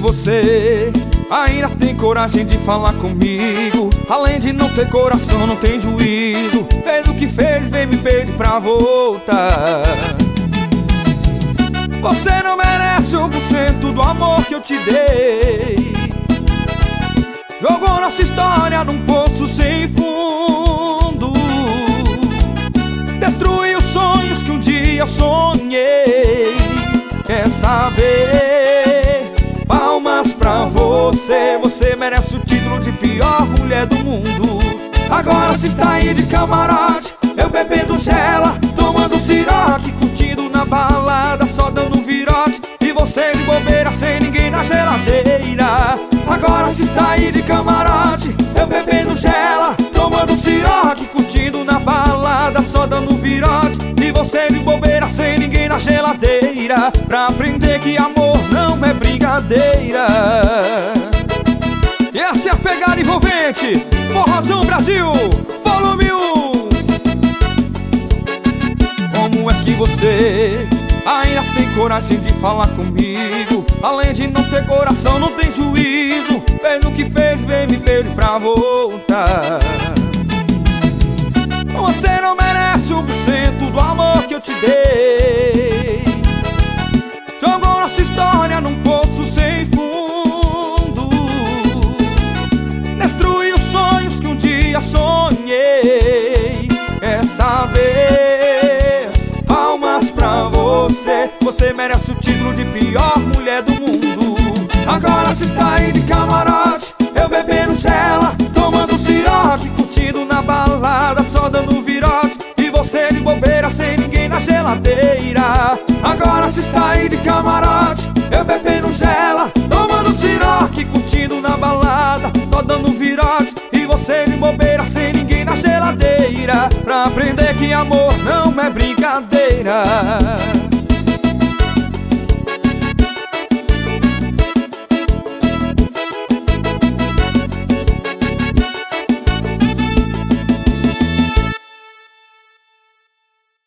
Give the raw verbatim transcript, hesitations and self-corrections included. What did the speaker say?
você ainda tem coragem de falar comigo? Além de não ter coração, não tem juízo. Fez o que fez, vem me pedir pra voltar. Você não merece um por cento do amor que eu te dei. Jogou nossa história num poço sem fundo. Destruiu os sonhos que um dia eu sonhei. Quer saber? Palmas pra você. Você merece o título de pior mulher do mundo. Agora se está aí de camarote, eu bebendo gela, tomando siroque, curtindo na balada, só dando virote. E você de bobeira, sem ninguém na geladeira. Agora se está aí de camarote, eu bebendo gela, tomando siroque, curtindo na balada, só dando virote. E você de bobeira, sem ninguém na geladeira, pra aprender que amor não é brincadeira. E essa é a pegada envolvente. Forrozão Brasil, volume um. Como é que você ainda tem coragem de falar comigo? Além de não ter coração, não tem juízo. Fez o que fez, vem me pedir pra voltar. Você não merece um por cento do amor que eu te dei. Jogou nossa história num poço sem fundo. Destruiu os sonhos que um dia sonhei. Quer saber? Palmas pra você. Você merece o título de pior mulher do mundo. Agora se está aí de camarote, eu bebendo gela, tomando siroque, curtindo na balada, só dando virote. E você de bobeira, sem ninguém na geladeira. Agora se está aí de camarote, eu bebendo gela, tomando siroque, curtindo na balada, só dando virote. E você de bobeira, sem ninguém na geladeira, pra aprender que amor não é brincadeira.